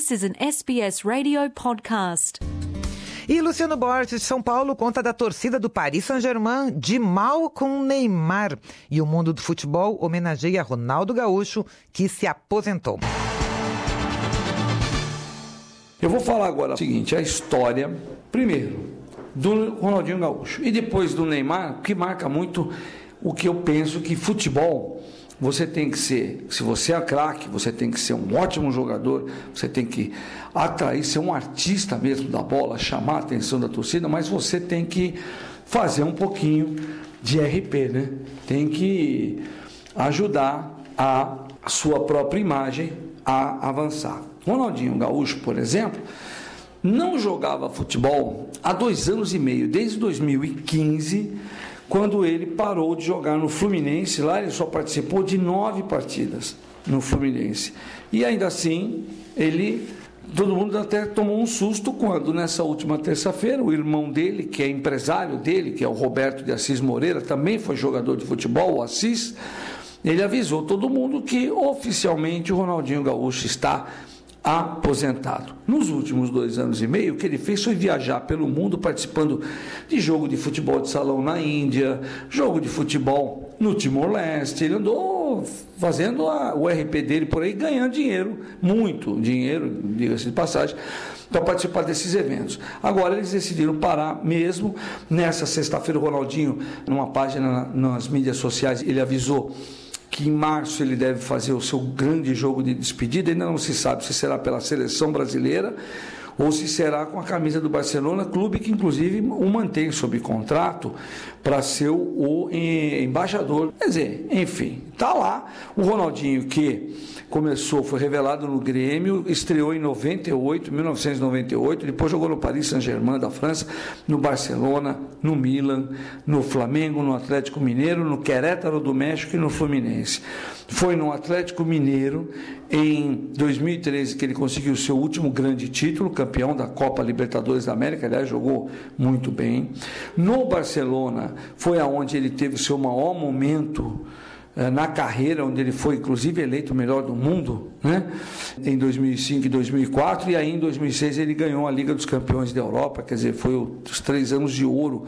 This is an SBS radio podcast. E Luciano Borges, de São Paulo, conta da torcida do Paris Saint-Germain de mal com Neymar. E o mundo do futebol homenageia Ronaldo Gaúcho, que se aposentou. Eu vou falar agora o seguinte, a história, primeiro, do Ronaldinho Gaúcho e depois do Neymar, que marca muito o que eu penso que futebol, você tem que ser, se você é craque, você tem que ser um ótimo jogador, você tem que atrair, ser um artista mesmo da bola, chamar a atenção da torcida, mas você tem que fazer um pouquinho de RP, né? Tem que ajudar a sua própria imagem a avançar. Ronaldinho Gaúcho, por exemplo, não jogava futebol há 2 anos e meio, desde 2015, quando ele parou de jogar no Fluminense. Lá ele só participou de 9 partidas no Fluminense. E ainda assim, todo mundo até tomou um susto quando, nessa última terça-feira, o irmão dele, que é empresário dele, que é o Roberto de Assis Moreira, também foi jogador de futebol, o Assis, ele avisou todo mundo que oficialmente o Ronaldinho Gaúcho está aposentado. Nos últimos 2 anos e meio, o que ele fez foi viajar pelo mundo, participando de jogo de futebol de salão na Índia, jogo de futebol no Timor-Leste. Ele andou fazendo o RP dele por aí, ganhando dinheiro, muito dinheiro, diga-se de passagem, para participar desses eventos. Agora eles decidiram parar mesmo. Nessa sexta-feira, o Ronaldinho, numa página nas mídias sociais, ele avisou que em março ele deve fazer o seu grande jogo de despedida. Ainda não se sabe se será pela seleção brasileira ou se será com a camisa do Barcelona, clube que inclusive o mantém sob contrato para ser o embaixador. Quer dizer, enfim, está lá o Ronaldinho, que foi revelado no Grêmio, estreou em 1998, depois jogou no Paris Saint-Germain da França, no Barcelona, no Milan, no Flamengo, no Atlético Mineiro, no Querétaro do México e no Fluminense. Foi no Atlético Mineiro em 2013 que ele conseguiu o seu último grande título, campeão da Copa Libertadores da América, aliás, jogou muito bem. No Barcelona foi aonde ele teve o seu maior momento na carreira, onde ele foi inclusive eleito o melhor do mundo, né? Em 2005 e 2004, e aí em 2006 ele ganhou a Liga dos Campeões da Europa. Quer dizer, foi os 3 anos de ouro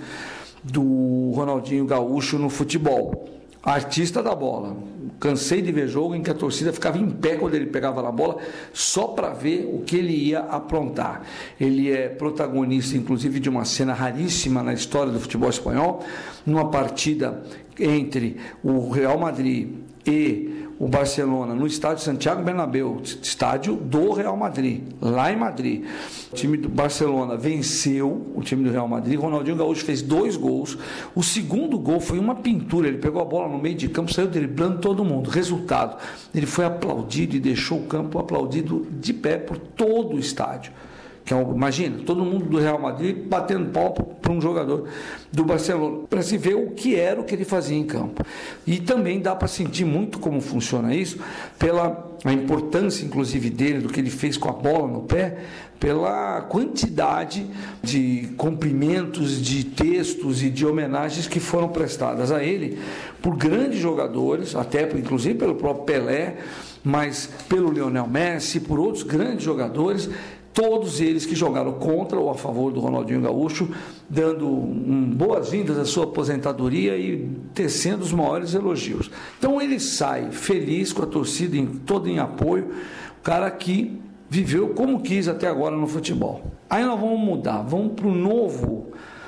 do Ronaldinho Gaúcho no futebol. Artista da bola. Cansei de ver jogo em que a torcida ficava em pé quando ele pegava na bola, só para ver o que ele ia aprontar. Ele é protagonista, inclusive, de uma cena raríssima na história do futebol espanhol, numa partida entre o Real Madrid e o Barcelona, no estádio Santiago Bernabéu, estádio do Real Madrid, lá em Madrid. O time do Barcelona venceu o time do Real Madrid. Ronaldinho Gaúcho fez 2 gols. O segundo gol foi uma pintura. Ele pegou a bola no meio de campo, saiu driblando todo mundo. Resultado, ele foi aplaudido e deixou o campo aplaudido de pé por todo o estádio. Imagina, todo mundo do Real Madrid batendo pau para um jogador do Barcelona, para se ver o que era o que ele fazia em campo. E também dá para sentir muito como funciona isso, pela a importância, inclusive, dele, do que ele fez com a bola no pé, pela quantidade de cumprimentos, de textos e de homenagens que foram prestadas a ele por grandes jogadores, até inclusive pelo próprio Pelé, mas pelo Lionel Messi, por outros grandes jogadores, todos eles que jogaram contra ou a favor do Ronaldinho Gaúcho, dando boas-vindas à sua aposentadoria e tecendo os maiores elogios. Então ele sai feliz, com a torcida toda em apoio, o cara que viveu como quis até agora no futebol. Aí nós vamos mudar, vamos para o novo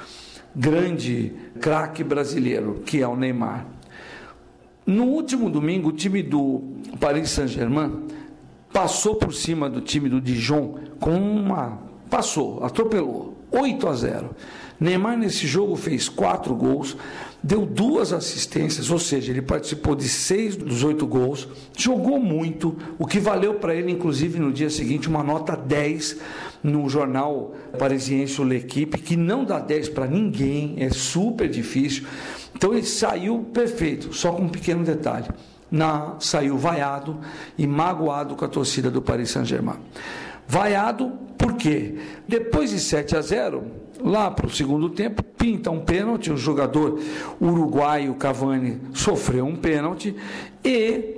grande craque brasileiro, que é o Neymar. No último domingo, o time do Paris Saint-Germain passou por cima do time do Dijon atropelou, 8-0. Neymar nesse jogo fez 4 gols, deu 2 assistências, ou seja, ele participou de 6 dos 8 gols, jogou muito, o que valeu para ele, inclusive, no dia seguinte, uma nota 10 no jornal parisiense L'Équipe, que não dá 10 para ninguém, é super difícil. Então ele saiu perfeito, só com um pequeno detalhe. Saiu vaiado e magoado com a torcida do Paris Saint-Germain. Vaiado por quê? Depois de 7-0, lá para o segundo tempo, pinta um pênalti, o jogador uruguaio Cavani sofreu um pênalti e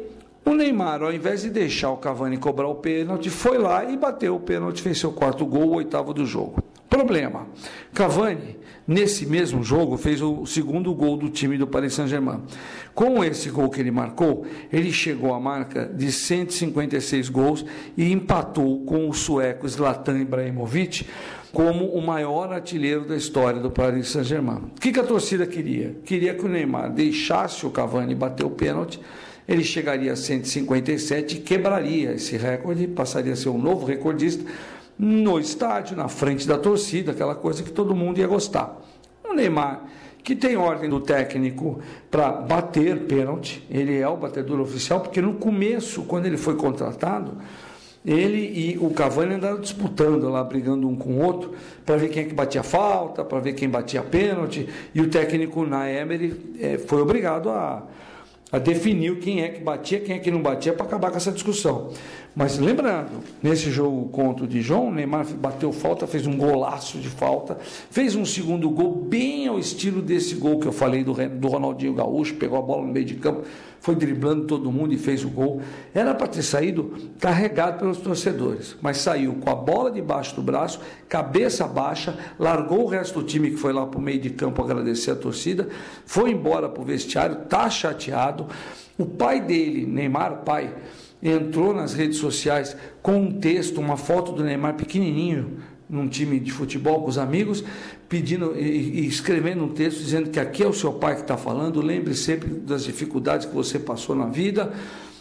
O Neymar, ao invés de deixar o Cavani cobrar o pênalti, foi lá e bateu o pênalti, fez seu 4º gol, o 8º do jogo. Problema, Cavani, nesse mesmo jogo, fez o 2º gol do time do Paris Saint-Germain. Com esse gol que ele marcou, ele chegou à marca de 156 gols e empatou com o sueco Zlatan Ibrahimovic como o maior artilheiro da história do Paris Saint-Germain. O que a torcida queria? Queria que o Neymar deixasse o Cavani bater o pênalti, ele chegaria a 157 e quebraria esse recorde, passaria a ser um novo recordista no estádio, na frente da torcida, aquela coisa que todo mundo ia gostar. O Neymar, que tem ordem do técnico para bater pênalti, ele é o batedor oficial, porque no começo, quando ele foi contratado, ele e o Cavani andaram disputando lá, brigando um com o outro, para ver quem é que batia falta, para ver quem batia pênalti, e o técnico Unai Emery foi obrigado a definir quem é que batia, quem é que não batia, para acabar com essa discussão. Mas lembrando, nesse jogo contra o Dijon, o Neymar bateu falta, fez um golaço de falta, fez um 2º gol bem ao estilo desse gol que eu falei do Ronaldinho Gaúcho, pegou a bola no meio de campo, foi driblando todo mundo e fez o gol. Era para ter saído carregado pelos torcedores, mas saiu com a bola debaixo do braço, cabeça baixa, largou o resto do time que foi lá para o meio de campo agradecer a torcida, foi embora para o vestiário, está chateado. O pai dele, Neymar, o pai, entrou nas redes sociais com um texto, uma foto do Neymar pequenininho, num time de futebol com os amigos, pedindo e escrevendo um texto dizendo que aqui é o seu pai que está falando, lembre sempre das dificuldades que você passou na vida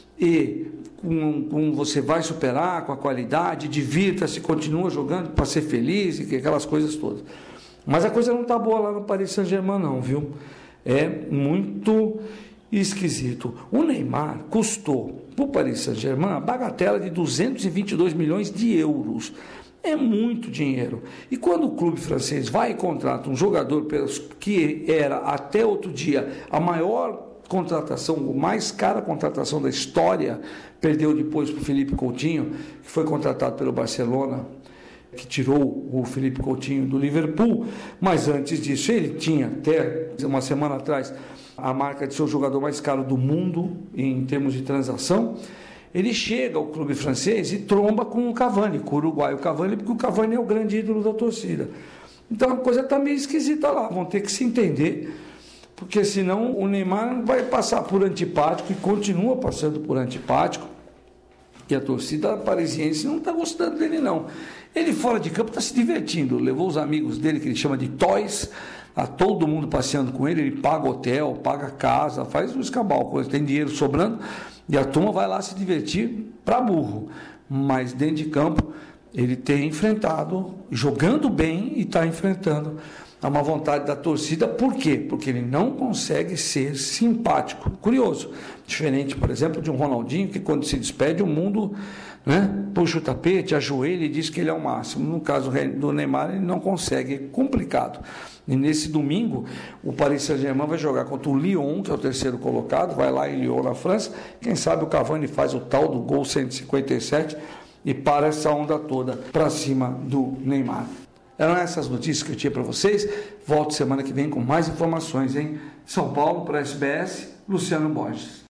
e como você vai superar com a qualidade, divirta-se, continua jogando para ser feliz e aquelas coisas todas. Mas a coisa não está boa lá no Paris Saint-Germain não, viu? É muito esquisito. O Neymar custou para o Paris Saint-Germain a bagatela de 222 milhões de euros. É muito dinheiro. E quando o clube francês vai e contrata um jogador que era até outro dia a maior contratação, a mais cara contratação da história, perdeu depois para o Philippe Coutinho, que foi contratado pelo Barcelona, que tirou o Philippe Coutinho do Liverpool, mas antes disso ele tinha até uma semana atrás a marca de ser o jogador mais caro do mundo em termos de transação. Ele chega ao clube francês e tromba com o Cavani, com o uruguaio Cavani, porque o Cavani é o grande ídolo da torcida. Então a coisa está meio esquisita lá, vão ter que se entender, porque senão o Neymar vai passar por antipático e continua passando por antipático, e a torcida parisiense não está gostando dele não. Ele fora de campo está se divertindo, levou os amigos dele, que ele chama de toys, a todo mundo passeando com ele, ele paga hotel, paga casa, faz um escambau, tem dinheiro sobrando, e a turma vai lá se divertir para burro. Mas dentro de campo ele tem enfrentado, jogando bem, e está enfrentando a uma vontade da torcida. Por quê? Porque ele não consegue ser simpático. Curioso. Diferente, por exemplo, de um Ronaldinho, que quando se despede o mundo, né, puxa o tapete, ajoelha e diz que ele é o máximo. No caso do Neymar, ele não consegue, é complicado. E nesse domingo, o Paris Saint-Germain vai jogar contra o Lyon, que é o 3º colocado, vai lá em Lyon, na França. Quem sabe o Cavani faz o tal do gol 157 e para essa onda toda para cima do Neymar. Eram essas notícias que eu tinha para vocês. Volto semana que vem com mais informações, hein? São Paulo, para a SBS, Luciano Borges.